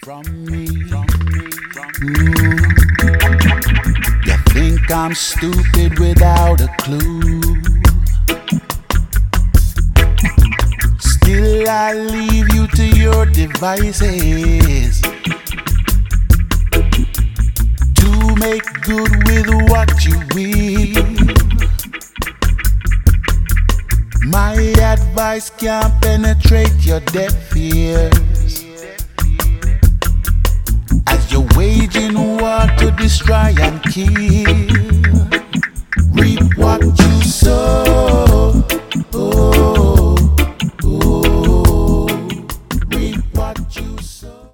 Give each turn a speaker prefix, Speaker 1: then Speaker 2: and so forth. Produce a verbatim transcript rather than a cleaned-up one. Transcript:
Speaker 1: from me. Mm. You think I'm stupid without a clue. Still I leave you to your devices to make good with what you will. My advice can't penetrate your deaf ears as you're waging war to destroy and kill. Reap what you sow.